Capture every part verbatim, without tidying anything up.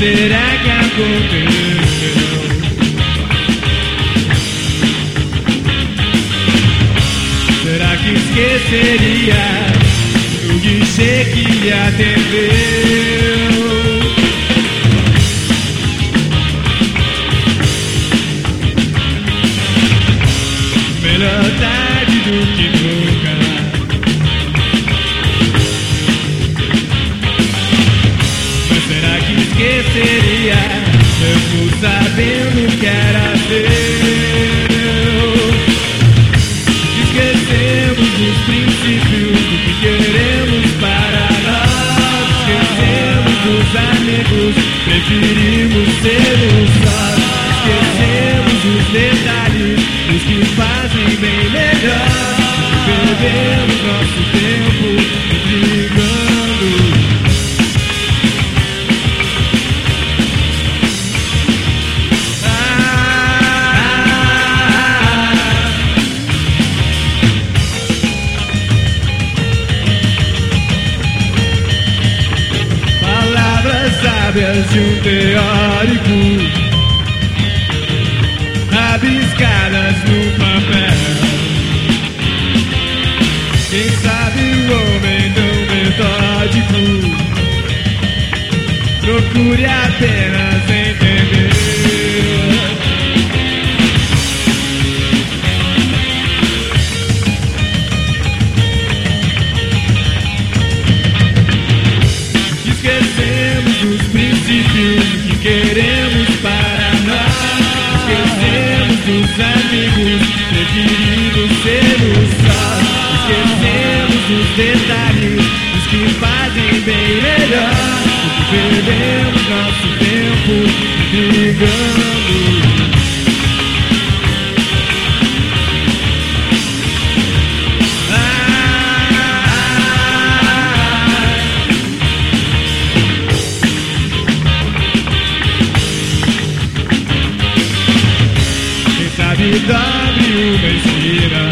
será que aconteceu? Será que esqueceria o guichê que lhe atendeu? Melhor tarde do que nunca. Mas será que esqueceria, mesmo sabendo que era seu? Esquecemos os princípios do que queremos para nós. Esquecemos os amigos, preferimos ser um só. Esquecemos os detalhes, os que fazem bem melhor. Perdemos nosso tempo brigando. Sábias de um teórico, rabiscadas no papel. Quem sabe o homem tão metódico procure apenas entender. Esquecemos os princípios que queremos para nós. Esquecemos dos amigos, preferimos ser um só. Esquecemos os detalhes, os que fazem bem melhor. Perdemos nosso tempo brigando. Dobre uma esquina,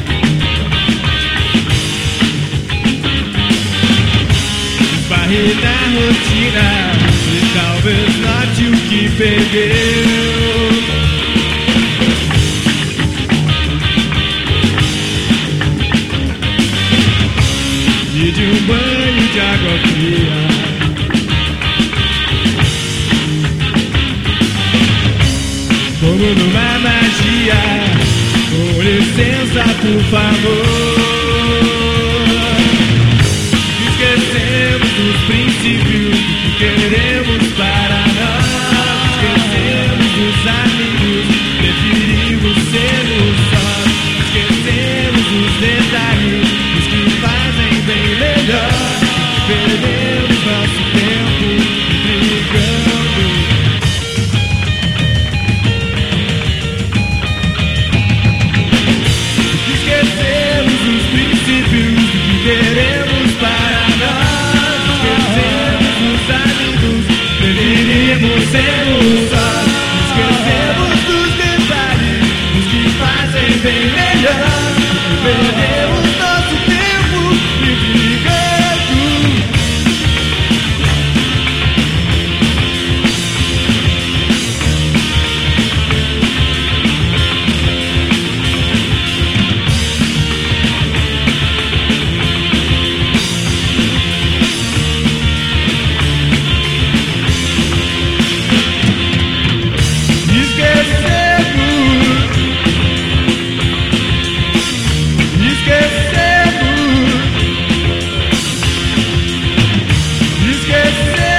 esbarre na rotina e talvez note o que perdeu. E de um banho de água fria, como numa magia, com licença, por favor. Esquecemos os princípios que queremos para nós. Esquecemos dos amigos, preferimos ser um só. Esquecemos os detalhes, os que fazem bem melhor. Perdemos nosso tempo brigando. Queremos para nós. Esquecemos os amigos, preferimos ser um só. Esquecemos dos detalhes, os que fazem bem melhor. Perdemos nosso tempo brigando.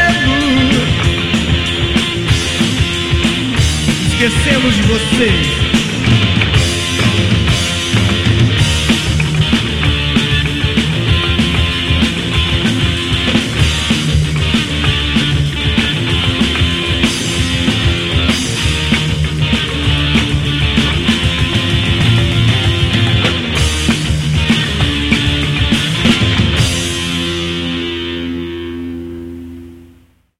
Esquecemos de vocês.